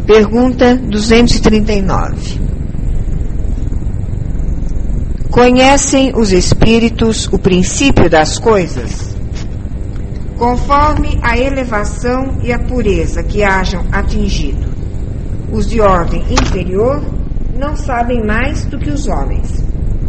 Pergunta 239. Conhecem os espíritos o princípio das coisas? Conforme a elevação e a pureza que hajam atingido, os de ordem inferior não sabem mais do que os homens.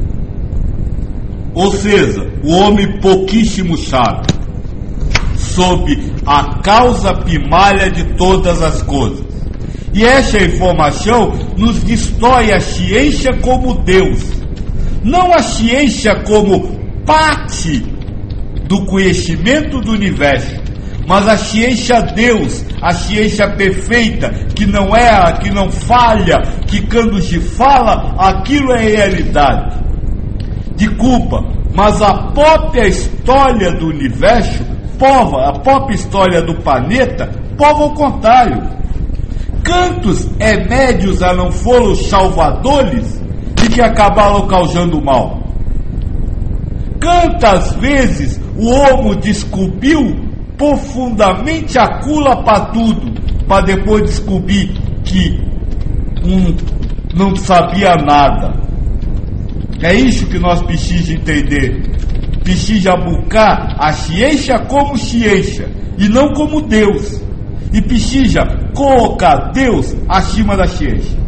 Ou seja, o homem pouquíssimo sabe, sob a causa primária de todas as coisas. E essa informação nos destrói a ciência como Deus, não a ciência como parte do conhecimento do universo, mas a ciência Deus, a ciência perfeita, que não erra, que não falha, que quando se fala, aquilo é realidade. Desculpa, mas a própria história do universo prova, a própria história do planeta prova o contrário. Quantos médios não foram salvadores e que acabaram causando mal? Quantas vezes o homem descobriu profundamente a cura para tudo, para depois descobrir que não sabia nada? É isso que nós precisamos entender. Precisa buscar a ciência como ciência e não como Deus. E precisa colocar Deus acima da ciência.